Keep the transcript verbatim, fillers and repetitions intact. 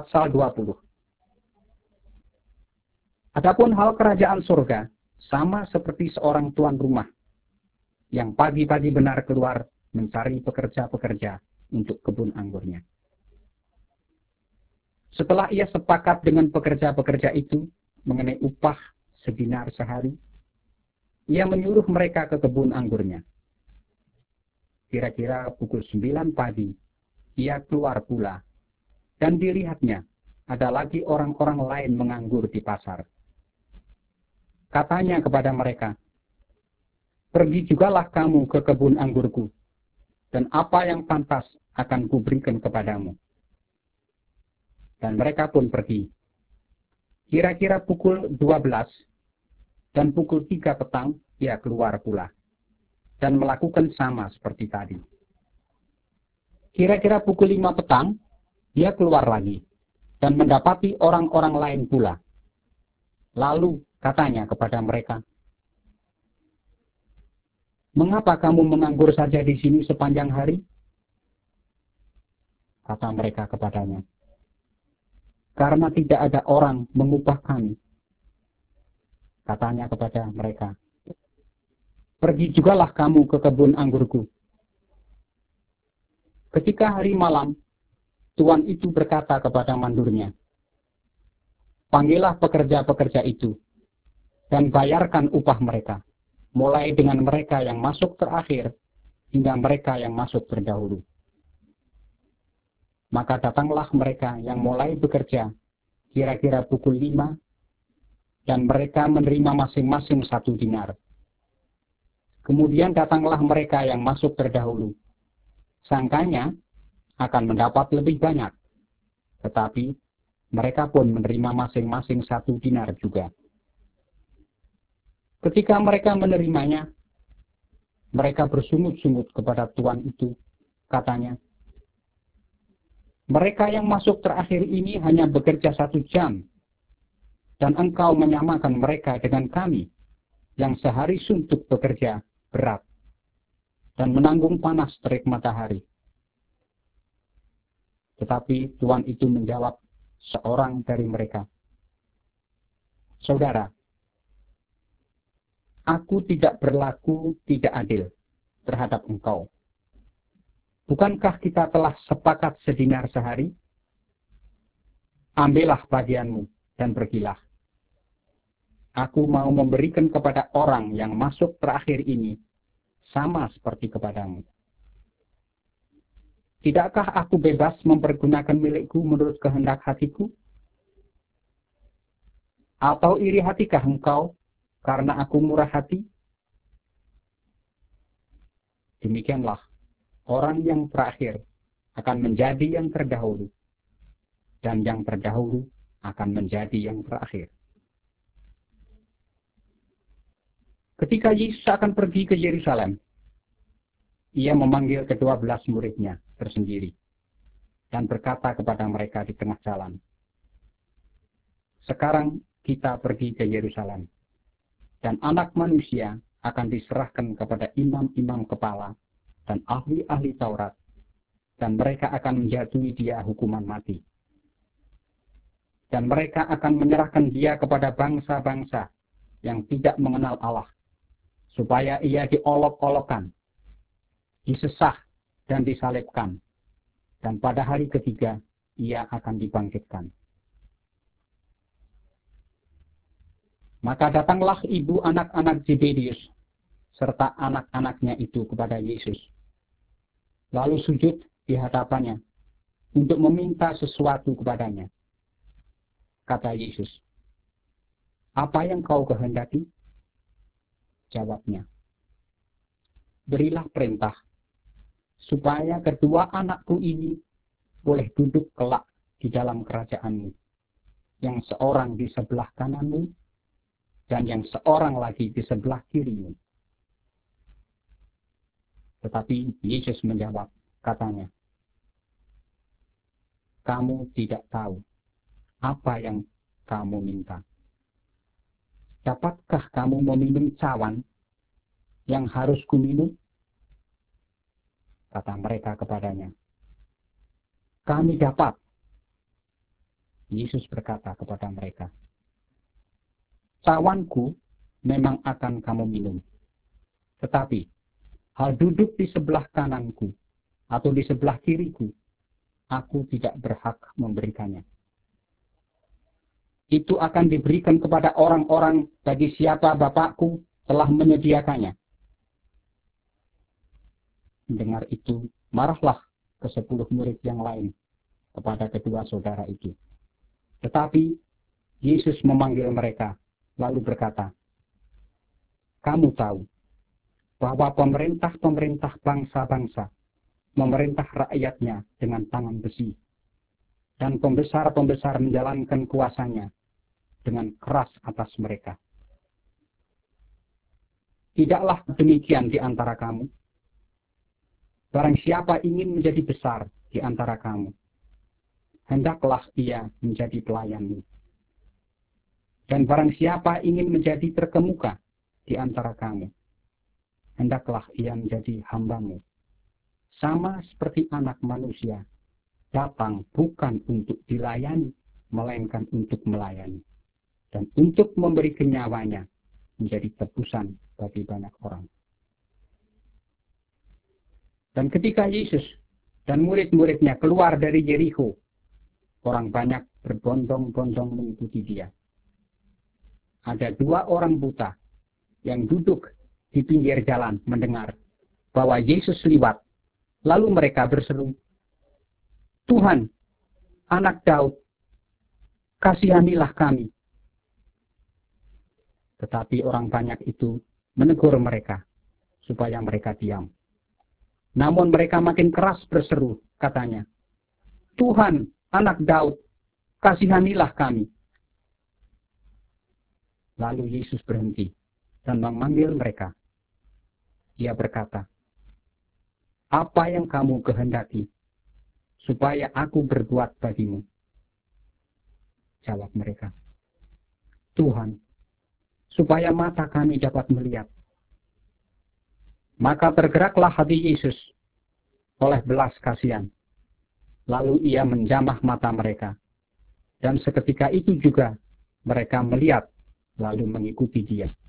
pasal dua puluh. Adapun hal kerajaan surga sama seperti seorang tuan rumah yang pagi-pagi benar keluar mencari pekerja-pekerja untuk kebun anggurnya. Setelah ia sepakat dengan pekerja-pekerja itu mengenai upah sedinar sehari, ia menyuruh mereka ke kebun anggurnya. Kira-kira pukul sembilan pagi, ia keluar pula, dan dilihatnya ada lagi orang-orang lain menganggur di pasar. Katanya kepada mereka, "Pergi jugalah kamu ke kebun anggurku, dan apa yang pantas akan kuberikan kepadamu." Dan mereka pun pergi. Kira-kira pukul dua belas dan pukul tiga petang ia keluar pula, dan melakukan sama seperti tadi. Kira-kira pukul lima petang dia keluar lagi, dan mendapati orang-orang lain pula. Lalu katanya kepada mereka, "Mengapa kamu menganggur saja di sini sepanjang hari?" Kata mereka kepadanya, "Karena tidak ada orang mengupah kami." Katanya kepada mereka, "Pergi jugalah kamu ke kebun anggurku." Ketika hari malam, tuan itu berkata kepada mandurnya, "Panggillah pekerja-pekerja itu dan bayarkan upah mereka, mulai dengan mereka yang masuk terakhir hingga mereka yang masuk terdahulu." Maka datanglah mereka yang mulai bekerja kira-kira pukul lima, dan mereka menerima masing-masing satu dinar. Kemudian datanglah mereka yang masuk terdahulu. Sangkanya akan mendapat lebih banyak, tetapi mereka pun menerima masing-masing satu dinar juga. Ketika mereka menerimanya, mereka bersungut-sungut kepada tuan itu. Katanya, "Mereka yang masuk terakhir ini hanya bekerja satu jam, dan engkau menyamakan mereka dengan kami yang sehari suntuk bekerja berat dan menanggung panas terik matahari." Tetapi tuan itu menjawab seorang dari mereka, "Saudara, aku tidak berlaku tidak adil terhadap engkau. Bukankah kita telah sepakat sedinar sehari? Ambillah bagianmu dan pergilah. Aku mau memberikan kepada orang yang masuk terakhir ini sama seperti kepadamu. Tidakkah aku bebas mempergunakan milikku menurut kehendak hatiku? Atau iri hatikah engkau karena aku murah hati?" Demikianlah orang yang terakhir akan menjadi yang terdahulu, dan yang terdahulu akan menjadi yang terakhir. Ketika Yesus akan pergi ke Yerusalem, ia memanggil kedua belas muridnya tersendiri dan berkata kepada mereka di tengah jalan, "Sekarang kita pergi ke Yerusalem, dan Anak Manusia akan diserahkan kepada imam-imam kepala dan ahli-ahli Taurat, dan mereka akan menjatuhi dia hukuman mati. Dan mereka akan menyerahkan dia kepada bangsa-bangsa yang tidak mengenal Allah, supaya ia diolok-olokkan, disesah, dan disalibkan, dan pada hari ketiga ia akan dibangkitkan." Maka datanglah ibu anak-anak Zebedius serta anak-anaknya itu kepada Yesus, lalu sujud di hadapannya untuk meminta sesuatu kepadanya. Kata Yesus, "Apa yang kau kehendaki?" Jawabnya, "Berilah perintah supaya kedua anakku ini boleh duduk kelak di dalam kerajaanmu, yang seorang di sebelah kananmu dan yang seorang lagi di sebelah kirimu." Tetapi Yesus menjawab, katanya, "Kamu tidak tahu apa yang kamu minta. Dapatkah kamu meminum cawan yang harus kuminum?" Kata mereka kepadanya, "Kami dapat." Yesus berkata kepada mereka, cawanku memang akan kamu minum, tetapi hal duduk di sebelah kananku atau di sebelah kiriku, aku tidak berhak memberikannya. Itu akan diberikan kepada orang-orang bagi siapa Bapakku telah menyediakannya. Mendengar itu, marahlah ke sepuluh murid yang lain kepada kedua saudara itu. Tetapi Yesus memanggil mereka, lalu berkata, kamu tahu bahwa pemerintah-pemerintah bangsa-bangsa memerintah rakyatnya dengan tangan besi, dan pembesar-pembesar menjalankan kuasanya dengan keras atas mereka. Tidaklah demikian di antara kamu. Barang siapa ingin menjadi besar di antara kamu, hendaklah ia menjadi pelayanmu. Dan barang siapa ingin menjadi terkemuka di antara kamu, hendaklah ia menjadi hambamu. Sama seperti anak manusia datang bukan untuk dilayani, melainkan untuk melayani, dan untuk memberi nyawanya menjadi tebusan bagi banyak orang. Dan ketika Yesus dan murid-muridnya keluar dari Yerikho, orang banyak berbondong-bondong mengikuti dia. Ada dua orang buta yang duduk di pinggir jalan mendengar bahwa Yesus lewat. Lalu mereka berseru, Tuhan, anak Daud, kasihanilah kami. Tetapi orang banyak itu menegur mereka supaya mereka diam. Namun mereka makin keras berseru, katanya, Tuhan, anak Daud, kasihanilah kami. Lalu Yesus berhenti dan memanggil mereka. Dia berkata, apa yang kamu kehendaki, supaya aku berbuat bagimu? Jawab mereka, Tuhan, supaya mata kami dapat melihat. Maka tergeraklah hati Yesus oleh belas kasihan. Lalu ia menjamah mata mereka. Dan seketika itu juga mereka melihat, lalu mengikuti dia.